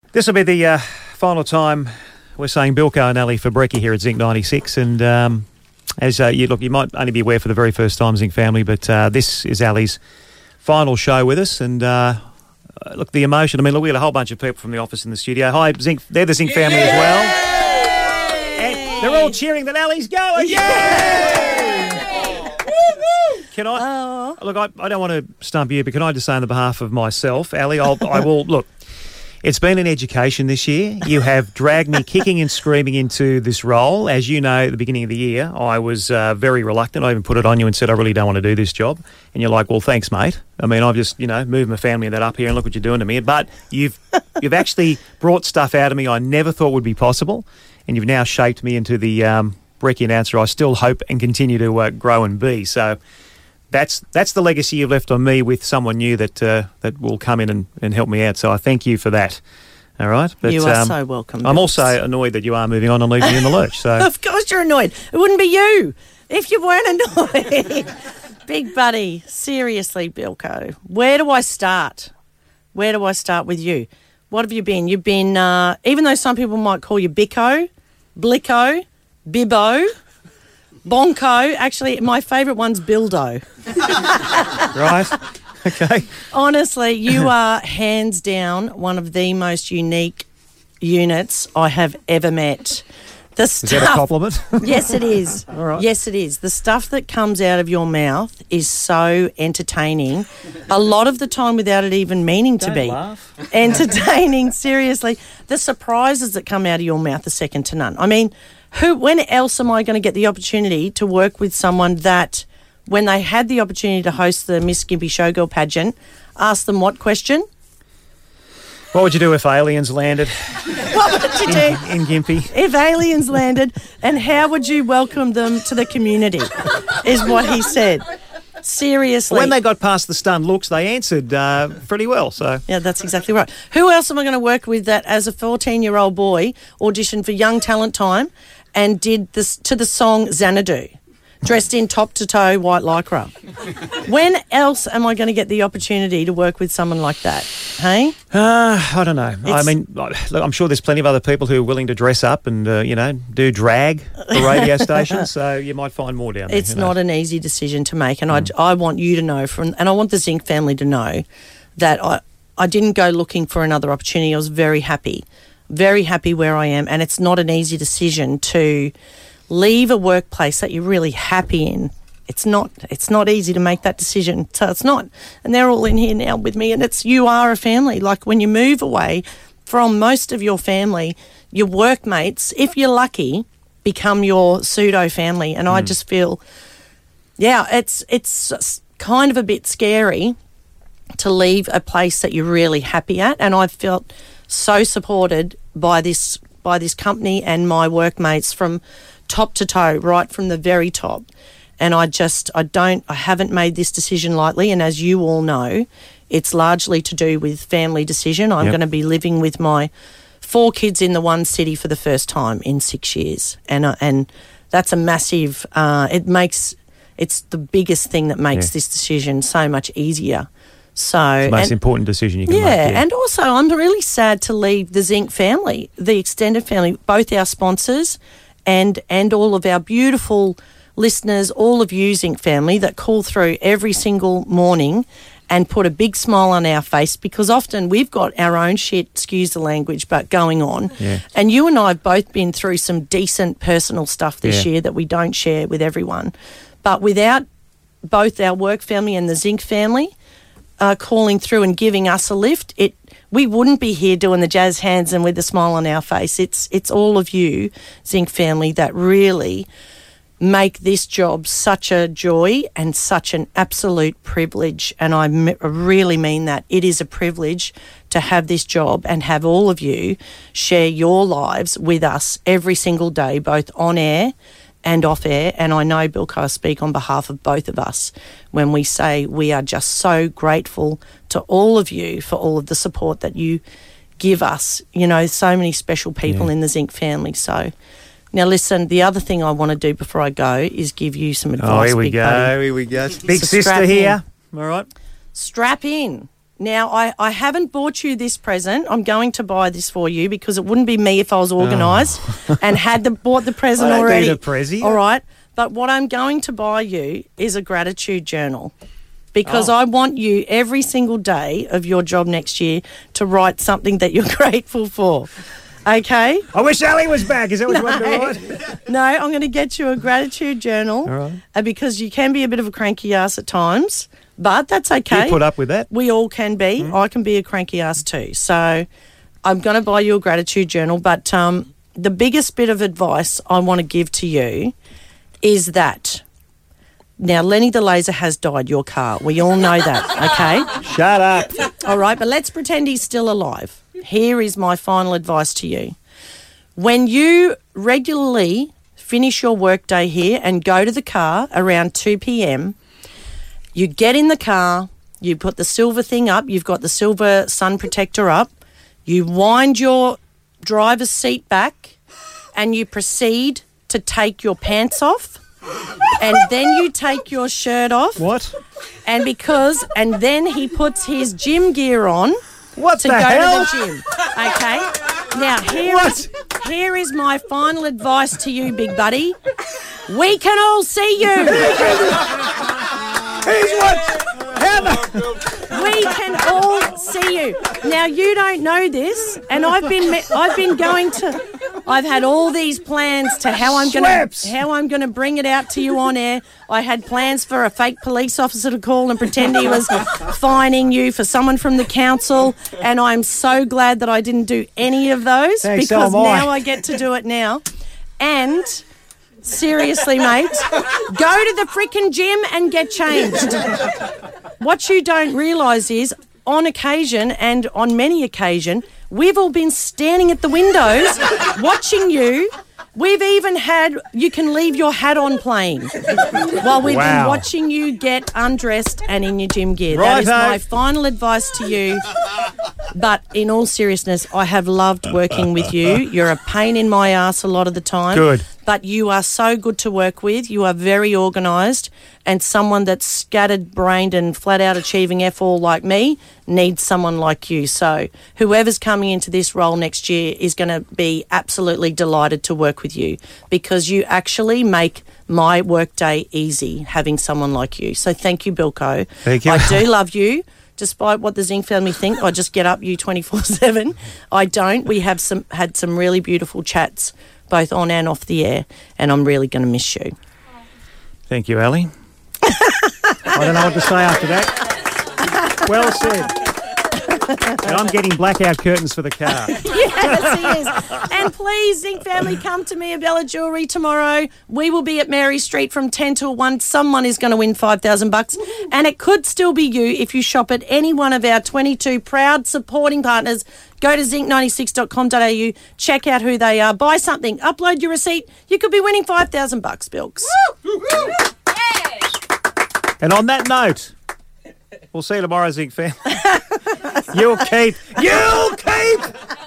This will be the final time we're saying Bilko and Ali for brekkie here at Zinc 96. And as you might only be aware for the very first time, Zinc family, but this is Ali's final show with us. And look, the emotion. I mean, look, we had a whole bunch of people from the office in the studio. Hi, Zinc. They're the Zinc family as well. And they're all cheering that Ali's going. Can I? Look, I don't want to stump you, but can I just say on the behalf of myself, Ali, I will look. It's been an education this year. You have dragged me kicking and screaming into this role. As you know, at the beginning of the year, I was very reluctant. I even put it on you and said, I really don't want to do this job. And you're like, well, thanks, mate. I mean, I've just, moved my family and that up here and look what you're doing to me. But you've actually brought stuff out of me I never thought would be possible. And you've now shaped me into the brekkie announcer I still hope and continue to grow and be. So that's the legacy you've left on me with someone new that will come in and help me out. So I thank you for that. All right? But, you are so welcome. I'm also annoyed that you are moving on and leaving me in the lurch. So of course you're annoyed. It wouldn't be you if you weren't annoyed. Big buddy, seriously, Bilko, where do I start? Where do I start with you? What have you been? You've been, even though some people might call you Bicko, Blicko, Bibbo, Bonko. Actually, my favourite one's Bildo. Right. Okay. Honestly, you are hands down one of the most unique units I have ever met. Is that a compliment? Yes, it is. All right. Yes, it is. The stuff that comes out of your mouth is so entertaining. A lot of the time without it even meaning to be. Laugh. Entertaining, seriously. The surprises that come out of your mouth are second to none. I mean, when else am I going to get the opportunity to work with someone that, when they had the opportunity to host the Miss Gympie Showgirl pageant, ask them what question? What would you do if aliens landed? What would you do in Gympie? if aliens landed, and how would you welcome them to the community, is what he said. Seriously. When they got past the stunned looks, they answered pretty well. So yeah, that's exactly right. Who else am I going to work with that, as a 14-year-old boy, auditioned for Young Talent Time and did this to the song Xanadu, dressed in top-to-toe white lycra? When else am I going to get the opportunity to work with someone like that? Hey? I don't know. I mean, look, I'm sure there's plenty of other people who are willing to dress up and, do drag for radio stations, so you might find more down there. It's not an easy decision to make, and I want you to know, and I want the Zinc family to know that I didn't go looking for another opportunity. I was very happy where I am, and it's not an easy decision to leave a workplace that you're really happy in. It's not easy to make that decision. So it's not. And they're all in here now with me, and you are a family. Like, when you move away from most of your family, your workmates, if you're lucky, become your pseudo family. And I just feel, it's kind of a bit scary to leave a place that you're really happy at. And I felt so supported by this company and my workmates from top to toe, right from the very top. And I haven't made this decision lightly. And as you all know, it's largely to do with family decision. I'm going to be living with my 4 kids in the one city for the first time in 6 years. And that's a massive, it's the biggest thing that makes this decision so much easier. So it's the most important decision you can make. Yeah, and also I'm really sad to leave the Zinc family, the extended family, both our sponsors and all of our beautiful listeners, all of you Zinc family that call through every single morning and put a big smile on our face, because often we've got our own shit, excuse the language, but going on. Yeah. And you and I have both been through some decent personal stuff this year that we don't share with everyone. But without both our work family and the Zinc family calling through and giving us a lift, we wouldn't be here doing the jazz hands and with a smile on our face. It's all of you, Zinc family, that really make this job such a joy and such an absolute privilege. And I really mean that. It is a privilege to have this job and have all of you share your lives with us every single day, both on air and off air. And I know, Bilko, I speak on behalf of both of us when we say we are just so grateful to all of you for all of the support that you give us. So many special people in the Zinc family. So now listen, the other thing I want to do before I go is give you some advice. Here we go. Big sister here. All right. Strap in. Now, I haven't bought you this present. I'm going to buy this for you because it wouldn't be me if I was organised and had bought the present already. Need a prezi. All right. But what I'm going to buy you is a gratitude journal because I want you every single day of your job next year to write something that you're grateful for. Okay? I wish Ali was back. Is that what you want me to write? No, I'm going to get you a gratitude journal because you can be a bit of a cranky ass at times. But that's okay. You put up with that? We all can be. I can be a cranky ass too. So I'm going to buy you a gratitude journal. But the biggest bit of advice I want to give to you is that now Lenny the Laser has died your car. We all know that, okay? Shut up. All right, but let's pretend he's still alive. Here is my final advice to you. When you regularly finish your workday here and go to the car around 2 p.m, you get in the car, you put the silver thing up, you've got the silver sun protector up, you wind your driver's seat back and you proceed to take your pants off and then you take your shirt off. What? And then he puts his gym gear on what to the go hell? to the gym. Okay? Now, here is my final advice to you, big buddy. We can all see you. We can all see you. Now you don't know this, and I've had all these plans to how I'm going to bring it out to you on air. I had plans for a fake police officer to call and pretend he was fining you for someone from the council, and I'm so glad that I didn't do any of those because now I get to do it now. And seriously, mate, go to the freaking gym and get changed. What you don't realise is, on occasion and on many occasions, we've all been standing at the windows watching you. We've even had you can leave your hat on playing while we've been watching you get undressed and in your gym gear. That is my final advice to you. But in all seriousness, I have loved working with you. You're a pain in my ass a lot of the time. Good. But you are so good to work with. You are very organised, and someone that's scattered-brained and flat-out achieving F-all like me needs someone like you. So whoever's coming into this role next year is going to be absolutely delighted to work with you because you actually make my workday easy having someone like you. So thank you, Bilko. Thank you. I do love you. Despite what the Zink family think, I just get up you 24/7. I don't. We have had some really beautiful chats, both on and off the air, and I'm really going to miss you. Thank you, Ali. I don't know what to say after that. Well said. And I'm getting blackout curtains for the car. Yes, he is. And please, Zink family, come to me at Bella Jewellery tomorrow. We will be at Mary Street from 10 till 1. Someone is going to win $5,000. And it could still be you if you shop at any one of our 22 proud supporting partners. Go to zinc96.com.au, check out who they are, buy something, upload your receipt. You could be winning $5,000, Bilks. And on that note, we'll see you tomorrow, Zink fan. You'll keep.